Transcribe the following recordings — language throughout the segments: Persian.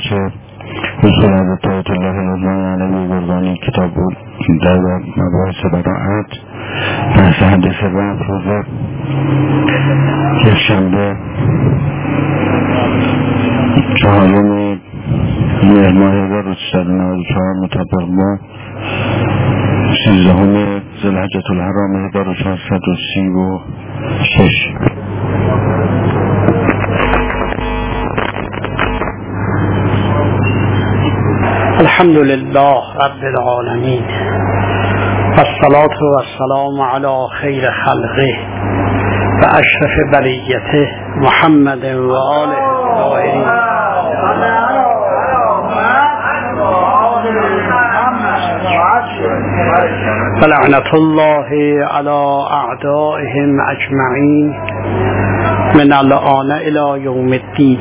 که رسول حضرت آیت الله العظمی علیه گردانی کتاب بود در مباحث براعت بحث حدیث رفع روز یک شنبه 4 مهر ماه 1394 مطابق با 13 ذوالحجة الحرام 1436. الحمد لله رب العالمين والصلاة والسلام على خير خلقه وأشرف بریته محمد و آله الطاهرین. ولعنة الله على أعدائهم أجمعين من الآن إلى يوم الدين.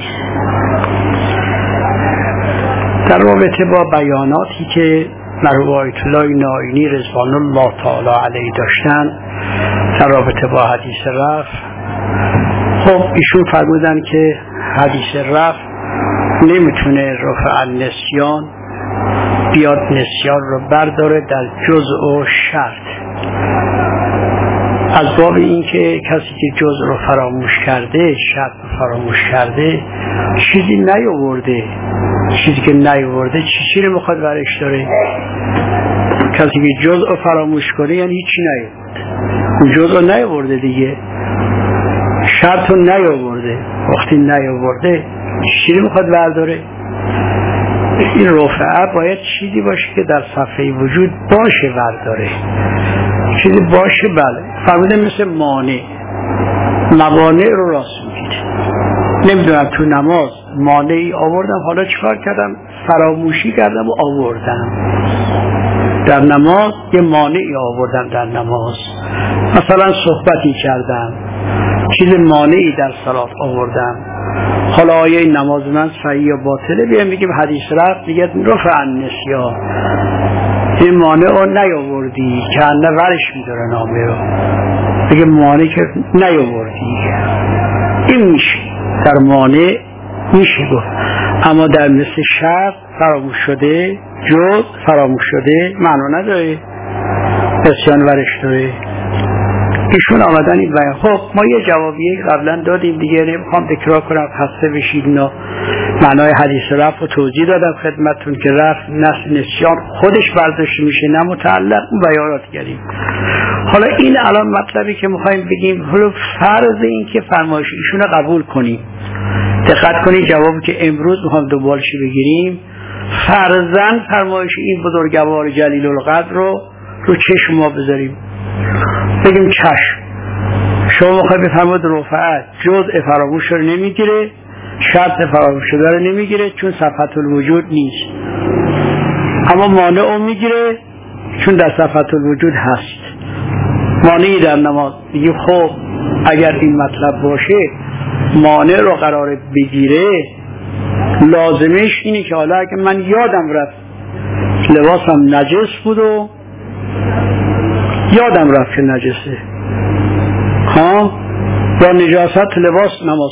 در رابطه با بیاناتی که مرحوم آیت الله نائینی رضوان الله تعالی علیه داشتن در رابطه با حدیث رفع، خب ایشون فرمودن که حدیث رفع نمیتونه رفع النسیان بیاد نسیان رو برداره در جزء و شرط، از باب این که کسی که جزء رو فراموش کرده، شرط رو فراموش کرده، چیزی نیاورده، چیزی که نیاورده چی رو میخواد برش داره؟ کسی که جزء رو فراموش کنه یعنی هیچی نیاورده، اون جزء رو نیاورده دیگه، شرط رو نیاورده. وقتی نیاورده چی رو میخواد برداره؟ این رفعه باید چیزی باشه که در صفحه وجود باشه برداره، چیزی باشه. بله فرموده مثل مانع، موانع رو راست میگید. نمیدونم تو نماز مانعی آوردم، حالا چیکار کردم؟ فراموشی کردم و آوردم. در نماز یه مانعی آوردم در نماز، مثلا صحبتی کردم، چیز مانعی در صلات آوردم. حالا آیا این نماز من صحیح یا باطله؟ بیایم بگیم حدیث رفع میگه رفع النسیان، این مانع رو نیاوردی که انه ورش میداره نامه رو، بگه مانع که نیاوردی، این میشه در مانع میشه گفت. اما در مثل شرط فراموش شده، جز فراموش شده معنا نداره، نسیان ورش داره. ایشون آمدن این بیان. خب ما یه جوابیه قبلا دادیم دیگه، نمیخوام تکرار کنم خسته بشید. اینا معنای حدیث رفع رو توضیح دادم خدمتتون که رفع نسیان خودش برداشت میشه، نه متعلق اون بیانات کردیم. حالا این الان مطلبی که میخوایم بگیم، حالا فرض این که فرمایش ایشون رو قبول کنیم، دقت کنید جوابی که امروز میخوام دوبارش بگیریم، فرضاً فرمایش این بزرگوار جلیل القدر رو چشم ما بذاریم، بگیم چشم شما میخوای بفرمایید رفعه جزء فراموش رو نمیگیره، شرط فراموش شده رو نمیگیره چون صفحة الوجود نیست، اما مانع رو میگیره چون در صفحة الوجود هست. مانعی در نماز میگه خب اگر این مطلب باشه مانع رو قرار بگیره، لازمش اینه که حالا اگه من یادم رفت لباسم نجس بود و یادم رفت که نجسه، با نجاست لباس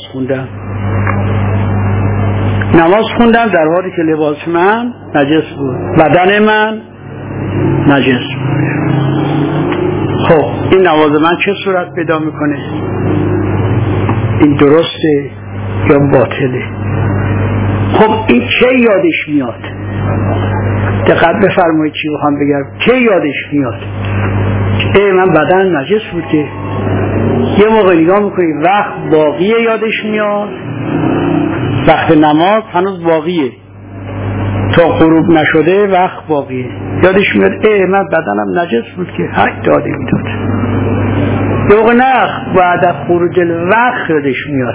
نماز خوندم در حالی که لباس من نجس بود، بدن من نجس بود. خب این نماز من چه صورت پیدا میکنه؟ این درسته یا باطله؟ خب این چه یادش میاد؟ دقت بفرمایید چی بخوام بگم. چه یادش میاد؟ من بدن نجس بوده. یه موقع نگاه میکنی وقت باقیه یادش میاد، وقت نماز هنوز باقیه، تا غروب نشده وقت باقیه، یادش میاد من بدنم نجس بود که حق داده میداد. یه موقع نه بعد از خروج الوقت یادش میاد،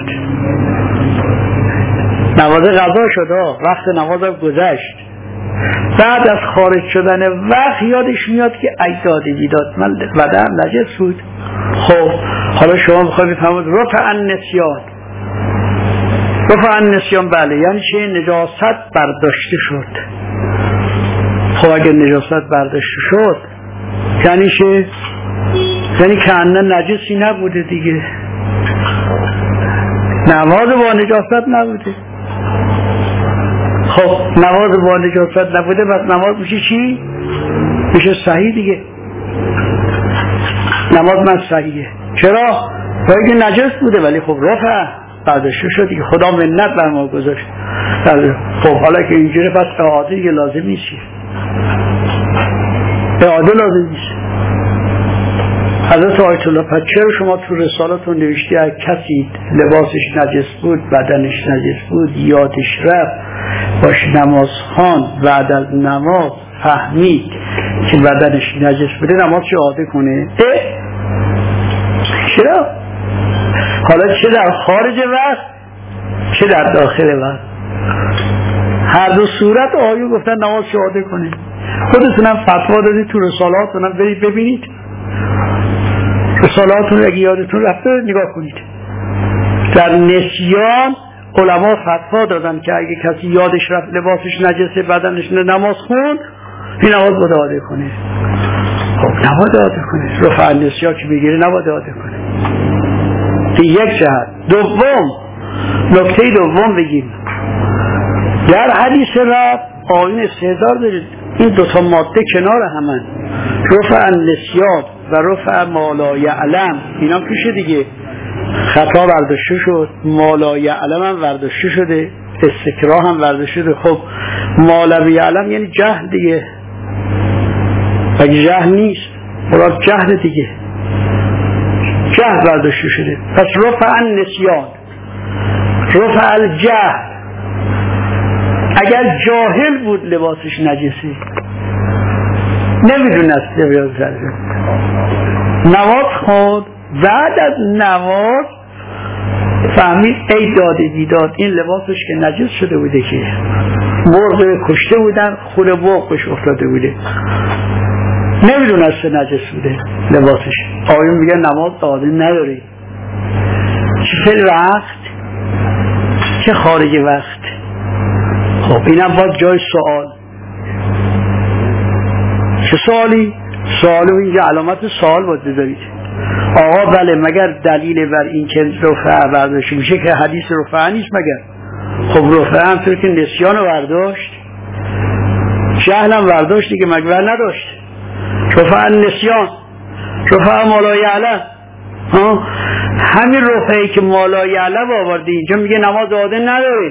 نماز قضا شده، وقت نمازم گذشت، بعد از خارج شدن وقت یادش میاد که داده میداد من بدنم نجس بود. خب حالا شما میخواید بفهمید رفع النسیان. رفع النسیان بله یعنی چه؟ نجاست برداشته شد. خب اگر نجاست برداشته شد یعنی چه؟ یعنی که انه نجسی نبوده دیگه، نماز با نجاست نبوده. خب نماز با نجاست نبوده بس نماز میشه چی؟ میشه صحیح دیگه. نماز من صحیحه. چرا؟ باید نجس بوده ولی خب رفع برداشته شد دیگه. خدا منت بر ما گذاشت. خب حالا که اینجوری پس اعاده دیگه لازم نیست. اعاده لازم نیست. حضرت آیت الله پس چرا شما تو رسالتون نوشتی اگه کسی لباسش نجس بود، بدنش نجس بود، یادش رفت باش نماز خواند، بعد از نماز فهمید که بدنش نجس بوده نماز چه اعاده کنه؟ چرا؟ حالا چه در خارج وقت چه در داخل وقت، هر دو صورت آیو گفتن نماز چه اعاده کنه. خودتونم فتوا دادید تو رسالاتونم برید ببینید، رسالاتون اگه یادتون رفته نگاه کنید. در نسیان علما فتوا دادن که اگه کسی یادش رفت لباسش نجسه بدنش نماز خون، این نماز باید اعاده کنه. خب نباید اعاده کنه، رفع نسیان که بگیره نباید اعاده کنه. یک جهت. دوم، نکته دوم بگیم در حدیث رفع آیین استحضار دارید این دوتا ماده کنار همن، رفع النسیان و رفع ما لا یعلم، اینا پیشه دیگه. خطا برداشته شد، ما لا یعلم هم برداشته شده، استکراه هم برداشته شده. خب ما لا یعلم یعنی جهل دیگه، اگه جهل نیست مراد جهل دیگه، جهل برداشته شده. پس رفع النسیان، رفع الجهل. اگر جاهل بود لباسش نجسی نمیدونست نماز خوند، بعد از نماز فهمید ای داده بیداد این لباسش که نجس شده بوده، که مرغ کشته بودن خون بوقش افتاده بوده، نمیدونست نجس بوده لباسش. آیون میگه نماز داده نداری، چه فی وقت چه خارج وقت. خب اینم باید جای سوال. چه سوالی؟ سوالو اینجا علامت سوال باید بذارید. آقا بله مگر دلیل بر این که رفع برداشت میشه که حدیث رفع نیست مگر؟ خب رفع هم طور که نسیان رو برداشت، جهل هم برداشت دیگه، مگر نداشت؟ رفع نسیان، رفع ما لا یعلم. همین رفعی که ما لا یعلم آورده اینجا میگه نماز اعاده نداره،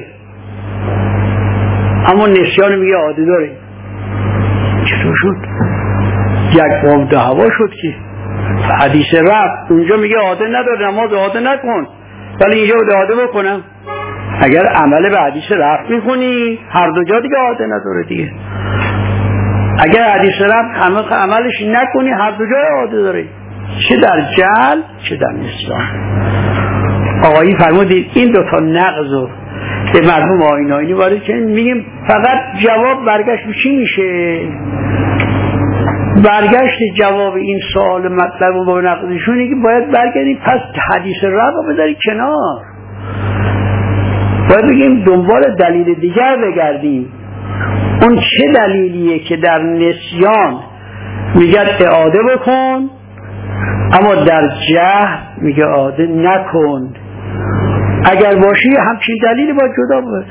اما نسیان میگه اعاده داره. چطور شد؟ یک بام دعوا شد که حدیث رفع اونجا میگه اعاده نداره نماز اعاده نکن، ولی اینجا اعاده بکنم. اگر عمل به حدیث رفع میکنی هر دو جا دیگه اعاده نداره دیگه. اگر حدیث رفع عملش نکنی هر دو جا اعاده داره، چه در جهل چه در نسیان. آقایی فرمودید این دوتا نقضو به مرحوم آیین آیینی وارد که میگیم فقط جواب برگشت چی میشه؟ برگشت جواب این سوال مطلب و با نقضشونه که باید برگردیم پس حدیث رفع بذاری کنار، باید بگیم دنبال دلیل دیگر بگردیم. اون چه دلیلیه که در نسیان میگه اعاده بکن اما در جهل میگه اعاده نکن؟ اگر باشی همچین دلیلی باید جدا بود.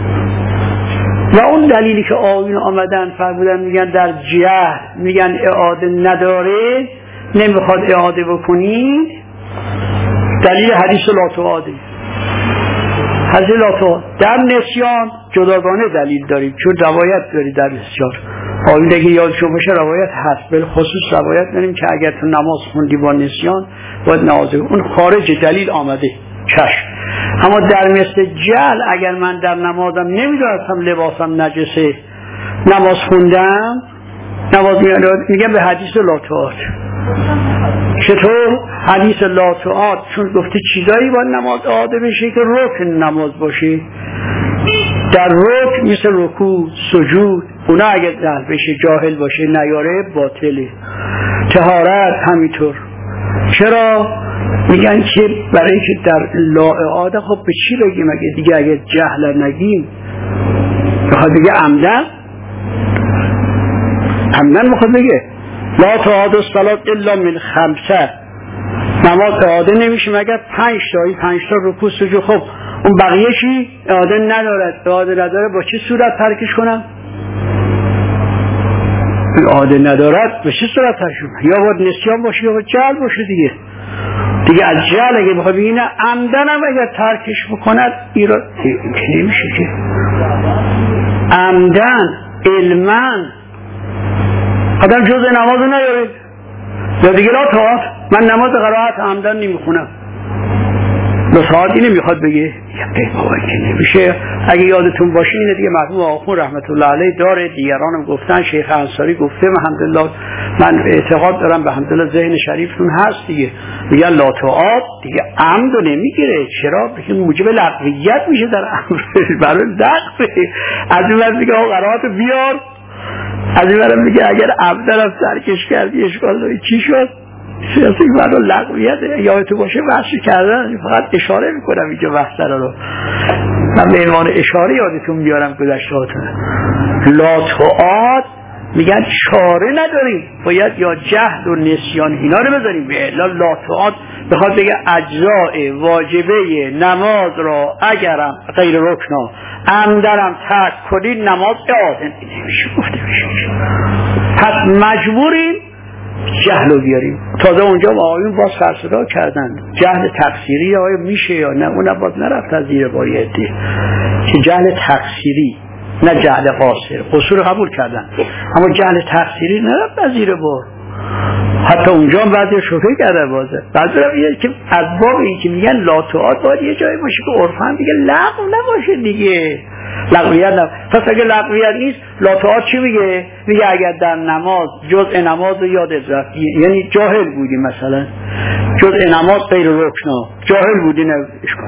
و اون دلیلی که آیین آمدن فرمودن میگن در جهل میگن اعاده نداره نمیخواد اعاده بکنید، دلیل حدیث لا تعاده. حدیث لا تعاده در نسیان جداگانه دلیل داریم چون روایت داری در نسیان. آیین دیگه یادشون باشه روایت هست، بالخصوص روایت داریم که اگر تو نماز خوندی با نسیان باید نماز اون خارج دلیل آمده چشم. اما در مثل جهل اگر من در نمازم نمیدونستم لباسم نجسه نماز خوندم، نماز میگم به حدیث لا تعاده. چطور؟ حدیث لا تعاده چون گفته چیزایی با نماز اعاده بشه که رکن نماز باشه. در رکن مثل رکوع سجود اونا اگر جهل بشه جاهل باشه نیاره باطله. طهارت همینطور. چرا؟ میگن که برای که در لا اعاده خب به چی بگیم اگه دیگه اگر جهل نگیم؟ بخواد بگه عمدن بخواد بگه لا تعاده الصلاة الا من خمسه، نماز اعاده نمیشه مگر 5 تا رکوع سجود. خب اون بقیه چی؟ اعاده نداره با چه صورت ترکش کنم؟ اعاده ندارد به چه صورت ترکش کنم؟ یا باید نسیان باشه یا باید جهل باشه دیگه از جهل اگه بخواه بگی نه عمدنم اگر ترکش بکند ایراد نمیشه که عمدن علمن آدم جزء نماز نیاره یا دیگه لا طاعت من نماز قرائت عمدن نمیخونم دو ساعت اینه میخواد بگه ای بابا که نمیشه. اگه یادتون باشه اینه دیگه مرحوم آخون رحمت الله علیه داره، دیگرانم گفتن، شیخ انصاری گفته، الحمدلله من اعتقاد دارم به الحمدلله ذهن شریفتون هست دیگه، میگن لا طاعت دیگه عمد رو نمیگیره. چرا؟ بگه موجب لغویت میشه در امر برای لغوه. از این ور میگه قرائت رو بیار، از این ور میگه اگر عمدن هم ترکش کردی اشکال داری. چی شد؟ سیاسی برای لغویت یادتو باشه بحثی کردن، فقط اشاره میکنم اینجا بحث رو من به عنوان اشاره یادتون بیارم گذشتهاتون. لا طاعت میگن چاره نداریم، باید یا جهل و نسیان اینا رو بذاریم. به لا طاعت بخواد بگه اجزاء واجبه نماز را اگرم غیر رکنا عمدنم ترک کنید نماز اعاده نمیشه گفته میشه. پس مجبوریم جهل رو بیاریم. تازه اونجا آقایون باز سرصدا کردن جهل تقصیری آیا میشه یا نه، اونم باز نرفت از زیر بار عده که جهل تقصیری نه جهل قاصر، قصور قبول کردن اما جهل تقصیری نرفت از زیر بار. حتی اونجا هم بعضی شوخی کرده بازه بعضی رو میگه که از باب این که میگن لا طاعت باید یه جایی باشه که عرفاً دیگه لغو نباشه دیگه، لغویت نباشه. پس اگه لغویت نیست لا طاعت چی میگه؟ میگه اگر در نماز جزء نماز رو یادت رفت، یعنی جاهل بودی مثلا جزء نماز غیر رکنا جاهل بودی، نه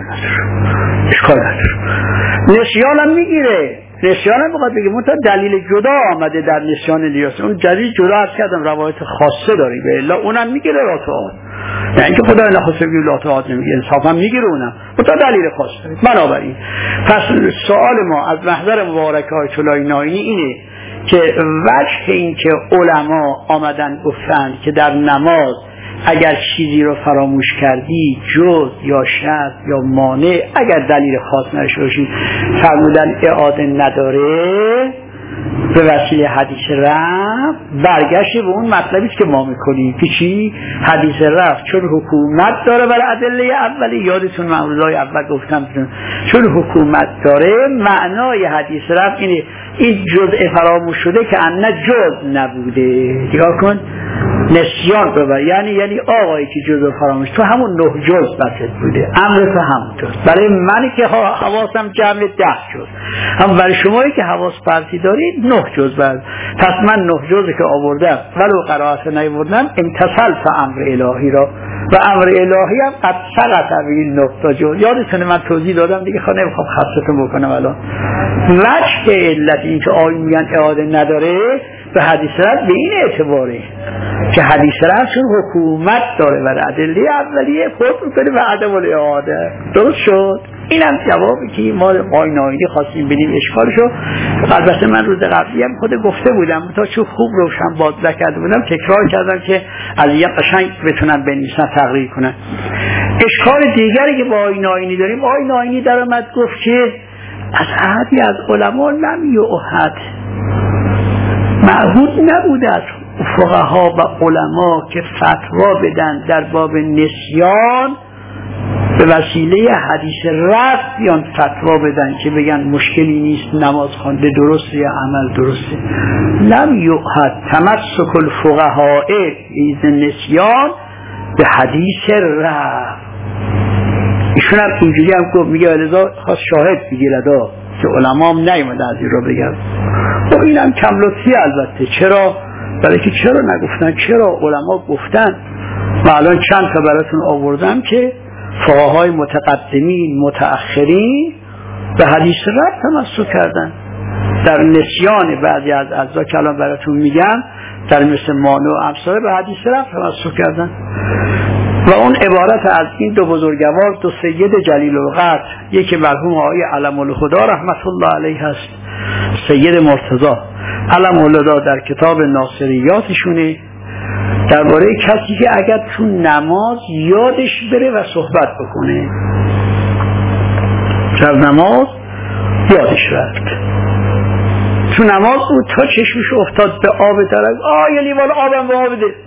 اشکال نداره. نسیان هم میگیره، نسیان هم بخواد بگه منتها دلیل جدا آمده در نسیان لیاس، اون دلیل جدا عرض کردم روایت خاصه داری به الا اونم میگیره لا طاعت، نه اینکه خدا نخواسته بگه لا طاعت نمیگه، انصافا میگیره اونم منتها دلیل خاصه داری. بنابراین پس سوال ما از محضر مبارکه های طلای ناینی اینه که وجه این که علما آمدن گفتن که در نماز اگر چیزی رو فراموش کردی جز یا شرط یا مانع اگر دلیل خاص نشه باشی فرمودن اعاده نداره به وسیله حدیث رفت برگشت به اون مطلبی که ما میکنیم که چی؟ حدیث رفت چون حکومت داره برای ادله اولی، یادتون من روزهای اول گفتم چون حکومت داره معنای حدیث رفت اینه این جزء فراموش شده که انه جز نبوده. نگاه کن نسیان ببر یعنی آقایی که جزء فراموش تو همون 9 جز بسید بوده، امر تو همونطور. برای منی که حواسم جمع 10 جز، هم برای شمایی که حواس پرتی دارید 9 جز بر. پس من 9 جزی که آوردم ولو قرائت نیاوردم امتصل امر الهی را و امر الهی هم قد سقط این نقطه جز. یادتونه من توضیح دادم دیگه خواهد نمیخوام خستتون بکنم الان. وجه علت این که آیین میگن اعاده نداره به حدیث رفت به این اعتباره که حدیث رفت چون حکومت داره و ادله اولیه خود میکنه و عدم الاعاده. درست شد؟ این هم جوابی که ما آیین آیینی خواستیم بدیم اشکالشو. البته من روز قبلی هم خود گفته بودم تا چون خوب روشن باز نکرده بودم تکرار کردم که از یه قشنگ بتونن بنویسن تقریر کنن. اشکال دیگری که با آیین آیینی داریم، آیین آیینی در اومد گفت که از احدی از علما لم یعهد، معهود نبوده از فقها و علما که فتوا بدن در باب نسیان به وسیله حدیث رفت بیان فتوا بدن که بگن مشکلی نیست نماز خوانده درسته یا عمل درسته. لم یعهد تمسک الفقهاء بیز نسیان به حدیث رفت. ایشون هم اینجوری هم گفت، میگه ولذا خواست شاهد بگیرد که علما هم نیومده از این را بگن. و این هم کم لطفی البته. چرا؟ برای که چرا نگفتن؟ چرا علما گفتن و الان چند تا براتون آوردم که فقهای متقدمین متأخرین به حدیث رفت تمسک کردن در نسیان بعضی از اجزا که الان براتون میگم در مثل مانع و امثال به حدیث رفت تمسک کردن. و اون عبارت از این دو بزرگوار، دو سید جلیل القدر، یکی مرحوم آقای علم الهدی رحمت الله علیه هست، سید مرتضی علم الهدی در کتاب ناصریاتشونه درباره کسی که اگر تو نماز یادش بره و صحبت بکنه سر نماز یادش رفت، تو نماز بود تا چشمش افتاد به آب درک، یه لیوان آبم به آب بده.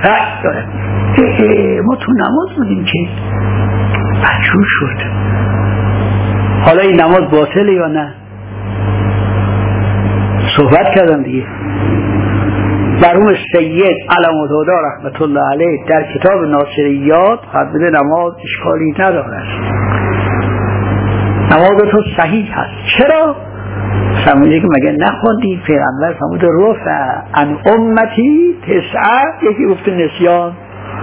ما تو نماز بودیم که مجبور شد. حالا این نماز باطله یا نه؟ صحبت کردم دیگه. مرحوم سید علم الهدی رحمت الله علیه در کتاب ناصریات فرموده نماز اشکالی ندارد، نماز تو صحیح هست. چرا؟ فرموده که مگه نخوندی پیغمبر فرموده رفع عن امتی تسعه، یکی گفته نسیان،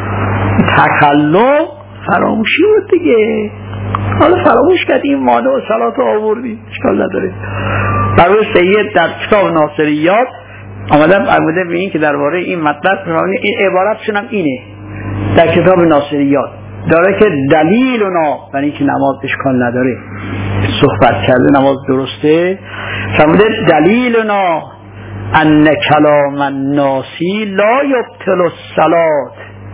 تکلم فراموشی بود دیگه. حالا فراموش کردیم مانع و صلات آوردیم، اشکال نداره. مرحوم سید در کتاب ناصریات آمدن فرموده به این که درباره این مطلب این عبارتشون هم اینه در کتاب ناصریات داره که دلیلنا، یعنی که نماز اشکال نداره، صحبت کرده نماز درسته. فرموده دلیلنا ان کلام الناسی لا یبطل الصلاة،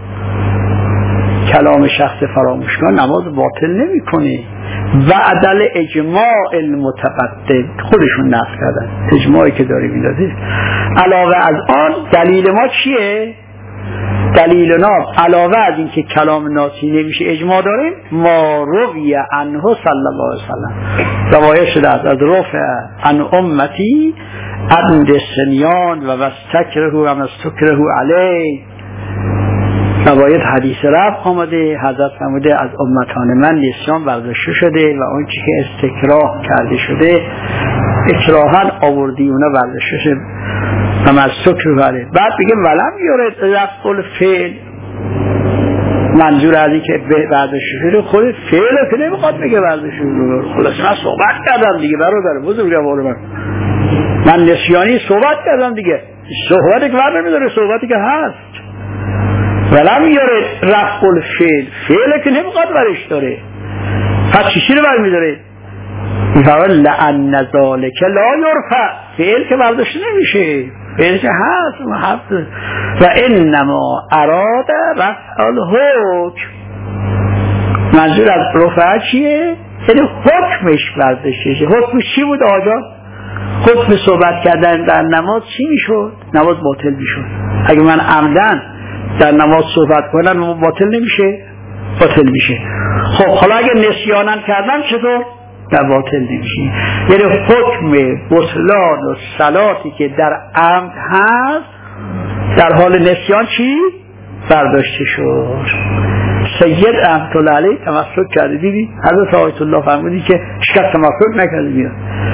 کلام شخص فراموشکار نماز باطل نمیکنه. و عدل اجماع المتقدم، خودشون نقل کردن اجماعی که داره میدازه. علاوه از آن دلیل ما چیه؟ دلیلنا علاوه از این که کلام ناسی نمیشه اجماع داره، ما روی عنه صلی الله علیه وسلم روایت شده از رفع عن امتی عند سنیان و وستکره و مستکره علیه. روایت حدیث رفع آمده، حضرت فرموده از امتان من نسیان برداشته شده و اون چی که استکراه کرده شده اکراهن آوردی اونا برداشته شده و مستکره علیه. بعد بگیم ولم یورد رفع الفعل، منظور از این که برداشته شده خود فعله که نمیخواد بگه برداشته شده. خلاص من صحبت کردم دیگه برادر بزرگوار من نسیانی صحبت کردم دیگه، صحبتی که بر نمیداره صحبتی که هست. ولم یورد رفع الفعل، فعله که نمیخواد برش داره، پس چیزی رو بر میداره؟ میفرماید لأن ذلک لا یرفع، فعل که برداشته نمیشه، فعل که هست و انما اراد رفع الحکم. منظور از رفع چیه؟ یعنی حکمش برداشته شه. حکمش چی بود آقا؟ حکم صحبت کردن در نماز چی میشد؟ نماز باطل میشد. اگه من عمدن در نماز صحبت کنن باطل نمیشه؟ باطل میشه. خب حالا اگه نسیانن کردن چطور؟ در باطل نمیشه. یعنی حکم بطلان و صلاتی که در عمد هست در حال نسیان چی؟ برداشته شد. سید رحمت الله علیه تمسک کرده، دیدی؟ حضرت آیت الله فرمودی که شکست تمسک نکرده بیاد.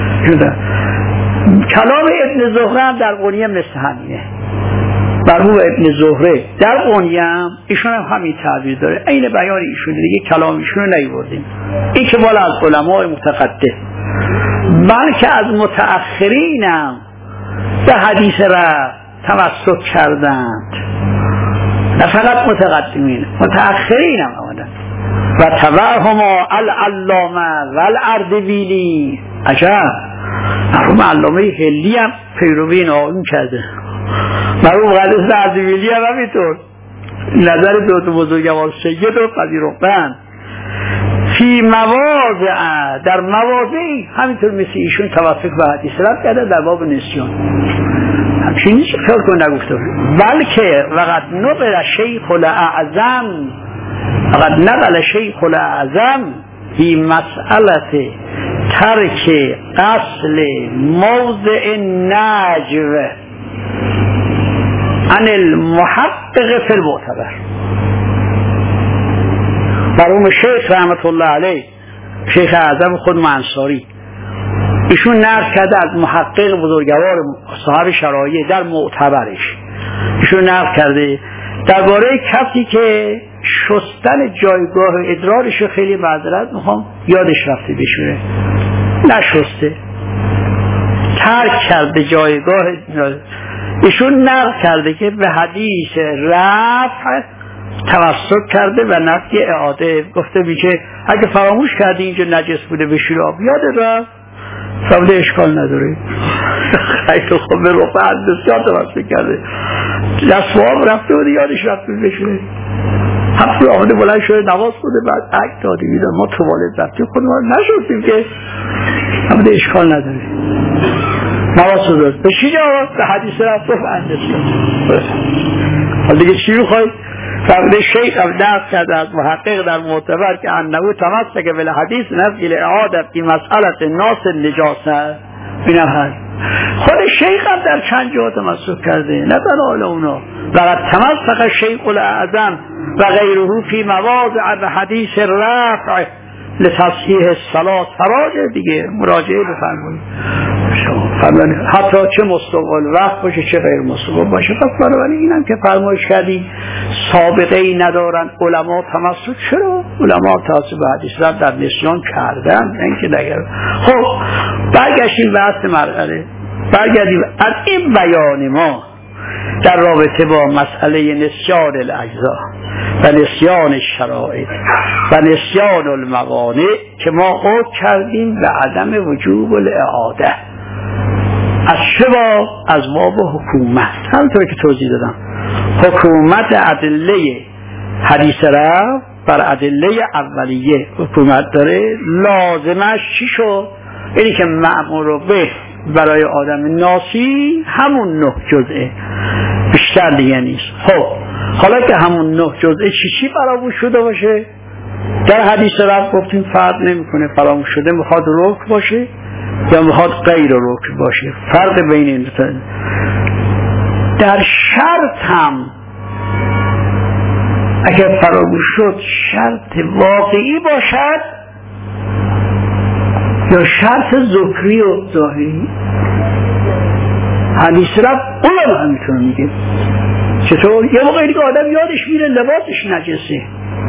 کلام ابن زهره هم در قونیه مثل همینه. مرحوم ابن زهره در قونیه هم ایشون هم همین تعبیر داره، عین بیان ایشون دیگه، کلام ایشون رو نیوردیم. این که بالا از علماء متقدم بلکه از متأخرین هم به حدیث را تمسک کردند، نه فقط متأخرین هم آمدن. و تبعهما العلامه و الاردبیلی. عجب، مرحوم علامه هلی هم پیروی این کرده، مرحوم قدس اردبیلی هم همینطور نظر دوت بزرگوار سید رو پذیرفتن. فی مواضع، در مواضعی همینطور مثل ایشون توافق به حدیث رفت کرده در باب نسیان. همچین نیست خیال کن نگفته، بلکه وقد نقل شیخ الاعظم، وقد نقل شیخ الاعظم فی مسئلت ترک اصل موضع نجو عن المحقق فی المعتبر. مرحوم شیخ رحمت الله علیه، شیخ اعظم خود انصاری، ایشون نقل کرده از محقق بزرگوار صاحب شرایع در معتبرش، ایشون نقل کرده درباره کسی که شستن جایگاه ادرارش خیلی معذرت میخوام یادش رفته بشوره، نشسته، ترک کرده جایگاه، ایشون نقل کرده که به حدیث رفع توسط کرده و نفی اعاده گفته میشه اگه فراموش کردی اینجا نجس بوده بشوره آب یاد رفت، فرموده اشکال نداره. خیلی خوب به رفع بسیار توسط کرده، دست و آب رفته بوده یادش رفته بشوره. هفته آمده بلند شده نماز خونده، بعد عکس داده میدن ما توالت رفتیم خودمون نشستیم که همه اشکال نداره. نماز داد به چی جواب؟ به حدیث رفت و اندست. حالا دیگه چی میخواید؟ فرموده شیخ هم نقل کرده از محقق در معتبر که انه تمسک بالحدیث نفی الاعاده فی مسئله ناس النجاسه. اینم هست. خود شیخ هم در چند جا تمسک کرده، نه تنها حال اونا. وقد تمسک شیخ الاعظم و غیره فی مواضع بحدیث رفع لتصحیح الصلاة. فراجع دیگه مراجعه بفرمایید. حتی چه مستقل وقت باشه چه غیر مستقل باشه. پس بنابراین اینم که فرمایش کردی سابقه ای ندارن علما تمسک. چرا؟ علما تمسک به حدیث رفع در نسیان کردن، اینکه نگرد. خب برگشتیم بحث مرحله. برگردیم از این بیان ما در رابطه با مسئله نسیان الاجزا و نسیان الشرائط و نسیان الموانع که ما حکم کردیم به عدم وجوب الاعاده. از چه باب؟ از باب حکومت. همونطور که توضیح دادم حکومت ادله حدیث رفع بر ادله اولیه حکومت داره. لازمش چی شد؟ اینی که مأمور به برای آدم ناسی همون 9 جزئه، بیشتر دیگه نیست. خب حالا که همون 9 جزئه چی فراموش شده باشه؟ در حدیث رفع گفتیم فرق نمیکنه، فراموش شده میخواد رکن باشه یا میخواد غیر رکن باشه، فرق بین این دو. در شرط هم اگر فراموش شد شرط واقعی باشد یا شرط ذکری و ظاهری. حدیث رفع اونم همینطور میگه. چطور؟ یه موقعی دیگه آدم یادش میره لباسش نجسه،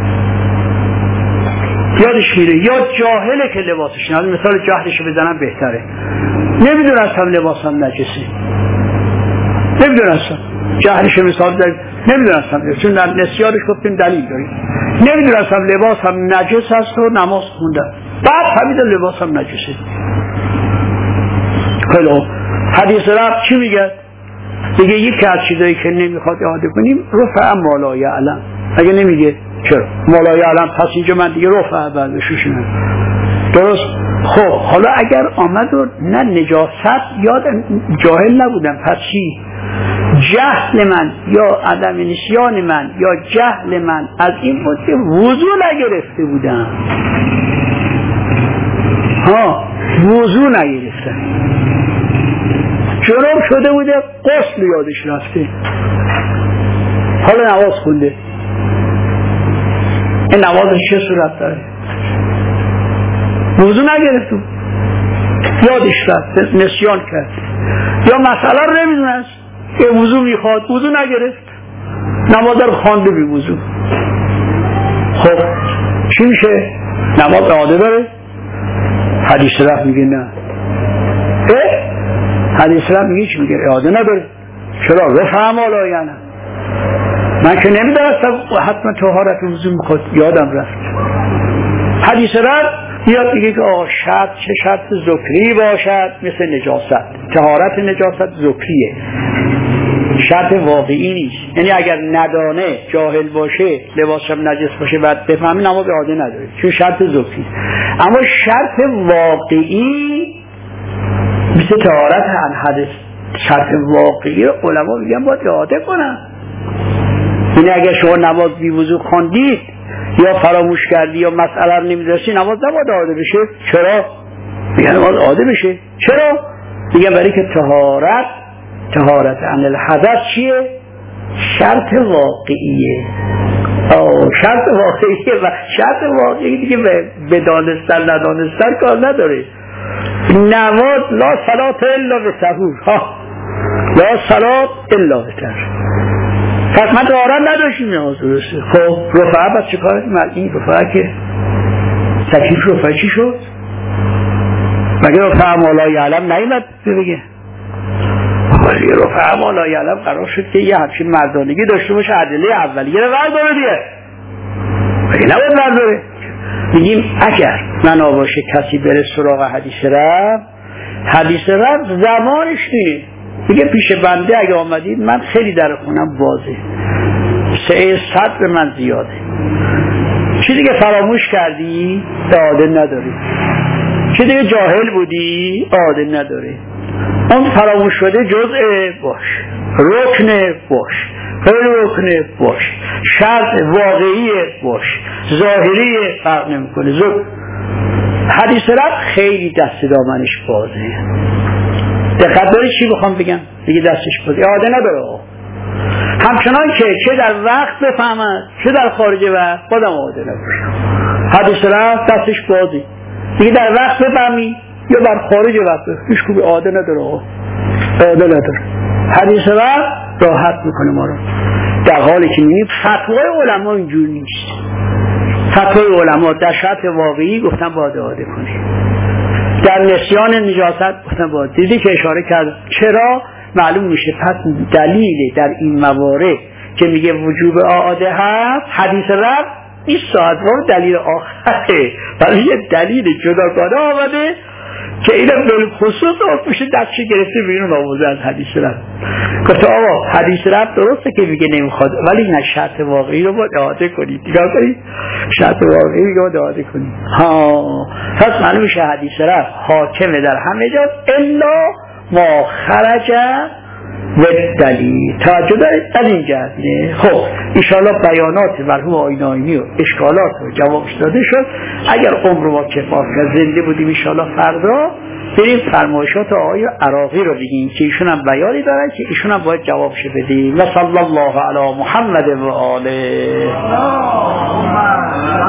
یادش میره، یا جاهله که لباسش نجسه. مثال جهلشو بزنم بهتره. نمیدونستم لباسم نجسه، نمیدونستم. جهلش مثال داریم نمیدونستم، چون در نسیانش گفتیم دلیل داریم. نمیدونستم لباسم نجس است و نماز خوندم، بعد فهمیدم لباسم نجسه. خیلی حدیث رفع چی میگه؟ دیگه یکی از چیزایی که نمیخواد اعاده کنیم رفع ما لا یعلم. اگه نمیگه چرا ما لا یعلم، پس اینجا من دیگه رفع بعد بشوشنم. درست؟ خب حالا اگر آمد و نه نجاست یاد جاهل نبودم، پس چی؟ جهل من یا عدم نسیان من یا جهل من از این بود که وضو نگرفته بودم. وضو نگرفتم، جنوب شده بوده، غسل یادش رفته، حالا نماز خونده. این نمازش چه صورت داره؟ وضو نگرفته، یادش رفت، نسیان کرد، یا مسئله رو نمیدونست که وضو میخواد، وضو نگرفت، نماز رو خوانده بی وضو. خب چی میشه؟ نماز اعاده داره؟ حدیث رفع میگه نه. حدیث رفع میگه چی؟ میگه اعاده نداره. چرا؟ رفع ما لا یعلم. من که نمیدونستم حتما طهارت وضو میخواد، یادم رفت. حدیث رفع میاد میگه که آقا شرط چه شرط ذکری باشد، مثل نجاست. طهارت نجاست ذکریه، شرط واقعی نیست. یعنی اگر ندانه جاهل باشه لباسم نجس باشه بعد بفهمی نماز اعاده نداره، چون شرط ذکری. اما شرط واقعی مثل طهارت حدث، شرط واقعی علما میگن باید اعاده کنن. یعنی اگر شما نماز بی وضو خواندید یا فراموش کردی یا مسئله رو نمیدونستی نماز نباید اعاده بشه. چرا؟ میگن نماز اعاده بشه. چرا؟ میگن برای که طهارت عن الحدث چیه؟ شرط واقعیه. شرط واقعیه و شرط واقعی دیگه به دانستن ندانستن کار نداره. نماز لا صلات الا بسحور، لا صلات الا بتر. پس من طهارت نداشتیم نماز درسته. خب رفعه بس چه کارت ملعی؟ رفعه که تکلیف رفعه چی شد؟ مگه رفعه ما لا یعلم نیمد بگه؟ ولی رفعه ما لا یعلم قرار شد که یه همچین مردانگی داشته باشه، ادله اولیه رو برداره دیگه. مگه نباید برداره؟ میگیم اگر بنا باشه کسی بره سراغ حدیث رفع زمانش نیه. میگه پیش بنده اگه آمدید من خیلی در خونم بازه، سعه صدر من زیاده. چیزی که فراموش کردی اعاده نداری، چیزی که جاهل بودی اعاده نداری. اون فراموش شده جزء باش، رکن باش، غیر رکن باش، شرط واقعی باش، ظاهری فرق نمیکنه. حدیث رفت خیلی دست دامنش بازه. دقت داری چی بخوام بگم؟ دیگه دستش بازه، اعاده نداره. همچنان که چه در وقت بفهمد چه در خارج وقت خودم اعاده نداره. حدیث رفت دستش بازه، دیگه در وقت بفهمی یا در خارج وقت هیچ کوبی اعاده نداره. اعاده نداره. حدیث رفت راحت میکنه ما رو، در حالی که میبینیم فتوای علما اینجور نیست. فتوای علما در شرط واقعی گفتن باید اعاده کنی، در نسیان نجاست گفتن باید. دیدی که اشاره کرد چرا معلوم میشه پس دلیل در این موارد که میگه وجوب اعاده هست حدیث رفت 20 ساعت و دلیل آخره، برای یه دلیل جداگانه آمده که اینه بالخصوص میشه دستش گرفته بیرون آورده از حدیث رفت. گفت آقا حدیث رفت درسته که میگه نمیخواد، ولی نه شرط واقعی رو باید اعاده کنید. دیگه کنید شرط واقعی رو باید اعاده کنید. پس معلوم میشه حدیث رفت حاکمه در همه جا الا ما خرج و دلیل. توجه دارید از این جهته. خب انشاءالله بیانات مرحوم آیین آیینی و اشکالات رو جوابش داده شد. اگر عمر ما کفایت کرد زنده بودیم انشاءالله فردا بریم فرمایشات آقای عراقی رو بگیم که ایشون هم بیانی دارن که ایشون هم باید جوابش بدیم. و صلی الله علی محمد و آله.